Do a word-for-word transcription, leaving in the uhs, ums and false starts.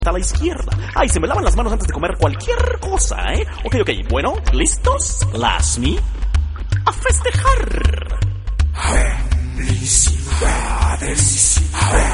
a la izquierda. Ay, se me lavan las manos antes de comer cualquier cosa, ¿eh? Ok, ok, bueno, ¿listos? Lasmi, a festejar. Felicidades.